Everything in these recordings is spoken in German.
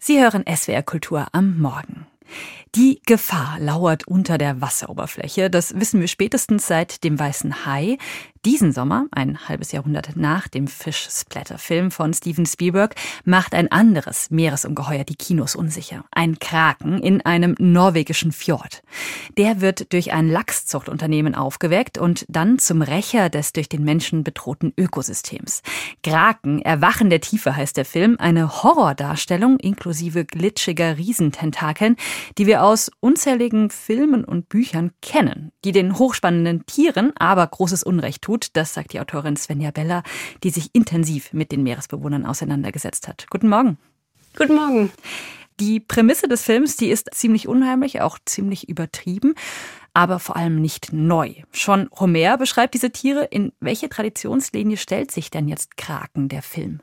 Sie hören SWR Kultur am Morgen. Die Gefahr lauert unter der Wasseroberfläche. Das wissen wir spätestens seit dem Weißen Hai. Diesen Sommer, ein halbes Jahrhundert nach dem Fish-Splatter-Film von Steven Spielberg, macht ein anderes Meeresungeheuer die Kinos unsicher. Ein Kraken in einem norwegischen Fjord. Der wird durch ein Lachszuchtunternehmen aufgeweckt und dann zum Rächer des durch den Menschen bedrohten Ökosystems. Kraken, Erwachen der Tiefe heißt der Film, eine Horrordarstellung inklusive glitschiger Riesententakeln, die wir aus unzähligen Filmen und Büchern kennen, die den hochspannenden Tieren aber großes Unrecht tut. Das sagt die Autorin Svenja Beller, die sich intensiv mit den Meeresbewohnern auseinandergesetzt hat. Guten Morgen. Guten Morgen. Die Prämisse des Films, die ist ziemlich unheimlich, auch ziemlich übertrieben, aber vor allem nicht neu. Schon Homer beschreibt diese Tiere. In welche Traditionslinie stellt sich denn jetzt Kraken, der Film?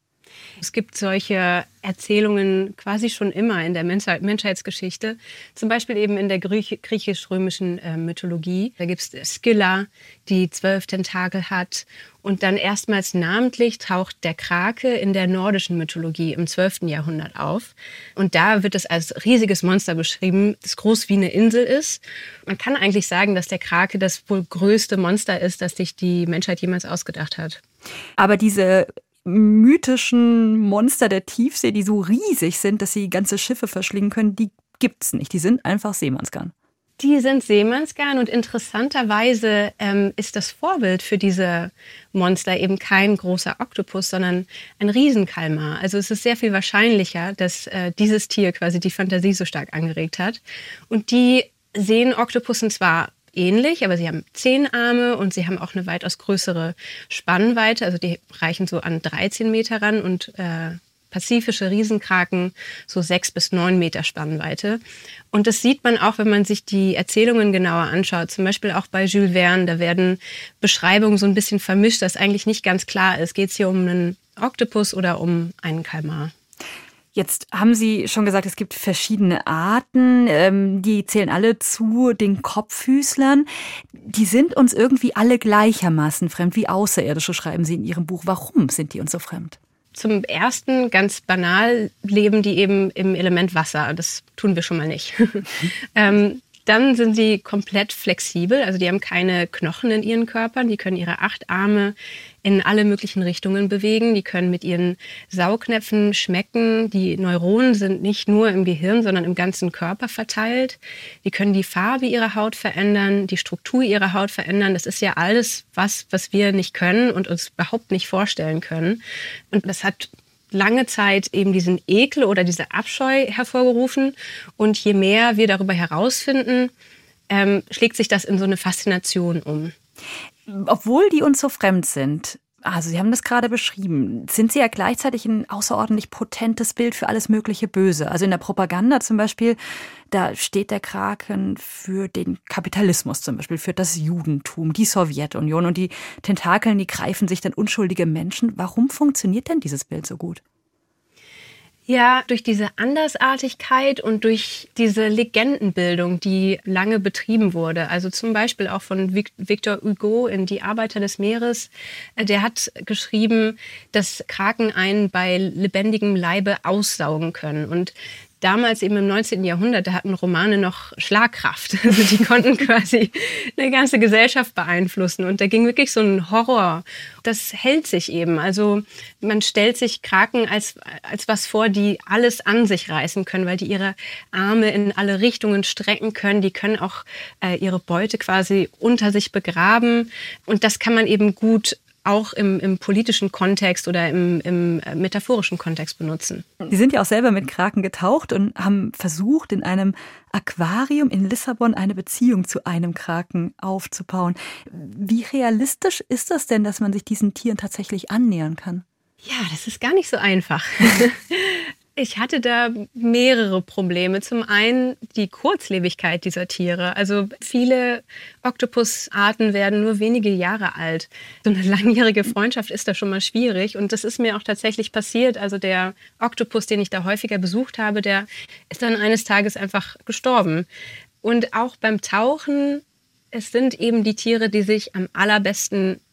Es gibt solche Erzählungen quasi schon immer in der Menschheitsgeschichte. Zum Beispiel eben in der griechisch-römischen Mythologie. Da gibt es Skylla, die 12 Tentakel hat. Und dann erstmals namentlich taucht der Krake in der nordischen Mythologie im 12. Jahrhundert auf. Und da wird es als riesiges Monster beschrieben, das groß wie eine Insel ist. Man kann eigentlich sagen, dass der Krake das wohl größte Monster ist, das sich die Menschheit jemals ausgedacht hat. Aber diese mythischen Monster der Tiefsee, die so riesig sind, dass sie ganze Schiffe verschlingen können, die gibt's nicht. Die sind einfach Seemannsgarn. Die sind Seemannsgarn und interessanterweise ist das Vorbild für diese Monster eben kein großer Oktopus, sondern ein Riesenkalmar. Also es ist sehr viel wahrscheinlicher, dass dieses Tier quasi die Fantasie so stark angeregt hat. Und die sehen Oktopussen zwar ähnlich, aber sie haben 10 Arme und sie haben auch eine weitaus größere Spannweite. Also die reichen so an 13 Meter ran und pazifische Riesenkraken so 6 bis 9 Meter Spannweite. Und das sieht man auch, wenn man sich die Erzählungen genauer anschaut. Zum Beispiel auch bei Jules Verne, da werden Beschreibungen so ein bisschen vermischt, dass eigentlich nicht ganz klar ist, geht es hier um einen Oktopus oder um einen Kalmar. Jetzt haben Sie schon gesagt, es gibt verschiedene Arten, die zählen alle zu den Kopffüßlern. Die sind uns irgendwie alle gleichermaßen fremd wie Außerirdische, schreiben Sie in Ihrem Buch. Warum sind die uns so fremd? Zum Ersten, ganz banal, leben die eben im Element Wasser. Das tun wir schon mal nicht. Dann sind sie komplett flexibel, also die haben keine Knochen in ihren Körpern, die können ihre 8 Arme in alle möglichen Richtungen bewegen, die können mit ihren Saugnäpfen schmecken, die Neuronen sind nicht nur im Gehirn, sondern im ganzen Körper verteilt, die können die Farbe ihrer Haut verändern, die Struktur ihrer Haut verändern, das ist ja alles was wir nicht können und uns überhaupt nicht vorstellen können und das hat lange Zeit eben diesen Ekel oder diese Abscheu hervorgerufen. Und je mehr wir darüber herausfinden, schlägt sich das in so eine Faszination um. Obwohl die uns so fremd sind, also Sie haben das gerade beschrieben, sind sie ja gleichzeitig ein außerordentlich potentes Bild für alles mögliche Böse. Also in der Propaganda zum Beispiel, da steht der Kraken für den Kapitalismus zum Beispiel, für das Judentum, die Sowjetunion und die Tentakeln, die greifen sich dann unschuldige Menschen. Warum funktioniert denn dieses Bild so gut? Ja, durch diese Andersartigkeit und durch diese Legendenbildung, die lange betrieben wurde. Also zum Beispiel auch von Victor Hugo in Die Arbeiter des Meeres. Der hat geschrieben, dass Kraken einen bei lebendigem Leibe aussaugen können. Und damals eben im 19. Jahrhundert, da hatten Romane noch Schlagkraft. Also die konnten quasi eine ganze Gesellschaft beeinflussen. Und da ging wirklich so ein Horror. Das hält sich eben. Also man stellt sich Kraken als was vor, die alles an sich reißen können, weil die ihre Arme in alle Richtungen strecken können. Die können auch ihre Beute quasi unter sich begraben. Und das kann man eben gut auch im politischen Kontext oder im metaphorischen Kontext benutzen. Sie sind ja auch selber mit Kraken getaucht und haben versucht, in einem Aquarium in Lissabon eine Beziehung zu einem Kraken aufzubauen. Wie realistisch ist das denn, dass man sich diesen Tieren tatsächlich annähern kann? Ja, das ist gar nicht so einfach. Ich hatte da mehrere Probleme. Zum einen die Kurzlebigkeit dieser Tiere. Also viele Oktopusarten werden nur wenige Jahre alt. So eine langjährige Freundschaft ist da schon mal schwierig. Und das ist mir auch tatsächlich passiert. Also der Oktopus, den ich da häufiger besucht habe, der ist dann eines Tages einfach gestorben. Und auch beim Tauchen, es sind eben die Tiere, die sich am allerbesten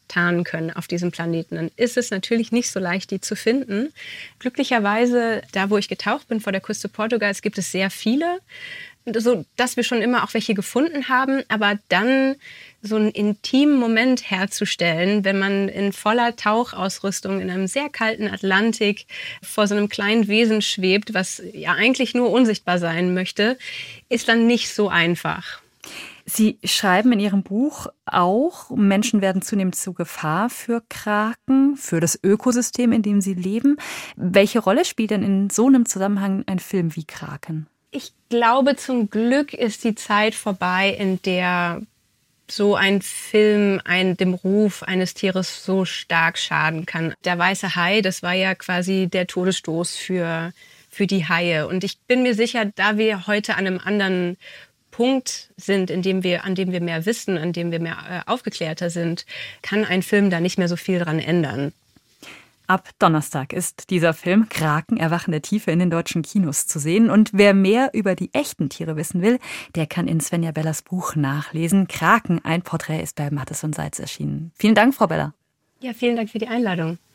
tarnen können auf diesem Planeten, dann ist es natürlich nicht so leicht, die zu finden. Glücklicherweise, da wo ich getaucht bin vor der Küste Portugals, gibt es sehr viele, so dass wir schon immer auch welche gefunden haben, aber dann so einen intimen Moment herzustellen, wenn man in voller Tauchausrüstung in einem sehr kalten Atlantik vor so einem kleinen Wesen schwebt, was ja eigentlich nur unsichtbar sein möchte, ist dann nicht so einfach. Sie schreiben in Ihrem Buch auch, Menschen werden zunehmend zur Gefahr für Kraken, für das Ökosystem, in dem sie leben. Welche Rolle spielt denn in so einem Zusammenhang ein Film wie Kraken? Ich glaube, zum Glück ist die Zeit vorbei, in der so ein Film dem Ruf eines Tieres so stark schaden kann. Der weiße Hai, das war ja quasi der Todesstoß für die Haie. Und ich bin mir sicher, da wir heute an einem anderen Punkt sind, an dem wir mehr wissen, an dem wir mehr aufgeklärter sind, kann ein Film da nicht mehr so viel dran ändern. Ab Donnerstag ist dieser Film Kraken, Erwachen der Tiefe in den deutschen Kinos zu sehen. Und wer mehr über die echten Tiere wissen will, der kann in Svenja Bellers Buch nachlesen. Kraken, ein Porträt ist bei Mattes und Seitz erschienen. Vielen Dank, Frau Beller. Ja, vielen Dank für die Einladung.